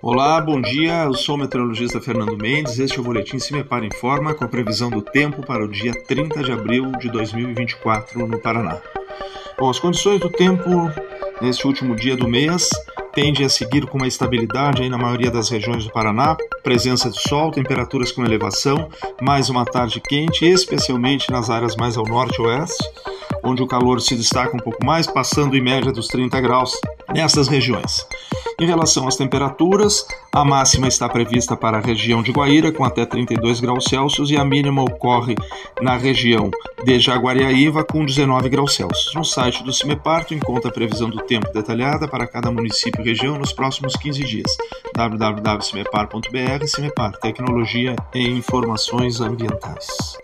Olá, bom dia. Eu sou o meteorologista Fernando Mendes. Este é o Boletim Se Me Para Informa com a previsão do tempo para o dia 30 de abril de 2024 no Paraná. Bom, as condições do tempo neste último dia do mês tendem a seguir com uma estabilidade aí na maioria das regiões do Paraná, presença de sol, temperaturas com elevação, mais uma tarde quente, especialmente nas áreas mais ao norte e oeste, onde o calor se destaca um pouco mais, passando em média dos 30 graus nessas regiões. Em relação às temperaturas, a máxima está prevista para a região de Guaíra, com até 32 graus Celsius, e a mínima ocorre na região de Jaguariaíva, com 19 graus Celsius. No site do CIMEPAR, tu encontra a previsão do tempo detalhada para cada município e região nos próximos 15 dias. www.cimepar.br. CIMEPAR, Tecnologia e Informações Ambientais.